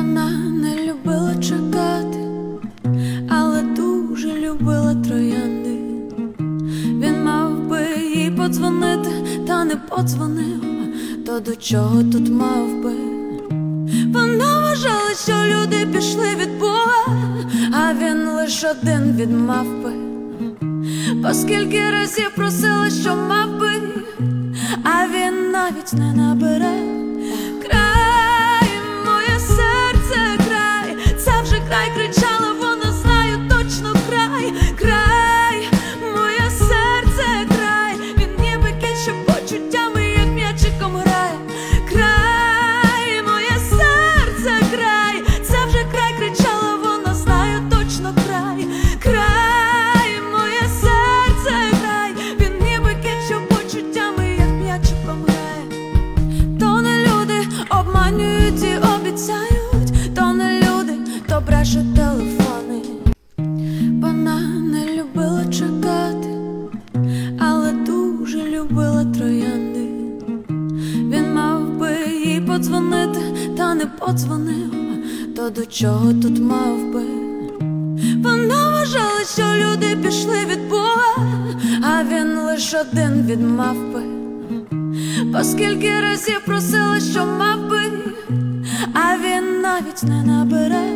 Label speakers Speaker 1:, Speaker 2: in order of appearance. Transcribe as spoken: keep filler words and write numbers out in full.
Speaker 1: Вона не любила чекати, але дуже любила троянди. Він мав би їй подзвонити, та не подзвонив, то до чого тут мав би? Вона вважала, що люди пішли від Бога, а він лиш один від мавпи. По скільки разів просила, що мав би, а він навіть не набере. Край, моє серце, край, це вже край, кричала вона, знаю точно край. Край, моє серце, край, він ніби кінче почуттями, як м'ячиком грає. Край, моє серце, край, це вже край, кричала вона, знаю точно край. Край, моє серце, край, він ніби кінче почуттями, як м'ячиком грає. То не люди обманюють і обіцяють, то не люди, то брешуть телефони. Вона не любила чекати, але дуже любила троянди. Він мав би їй подзвонити, та не подзвонив, то до чого тут мав би? Вона вважала, що люди пішли від Бога, а він лиш один від мавпи. По скільки разів просила, що мав би, а він навіть не набере.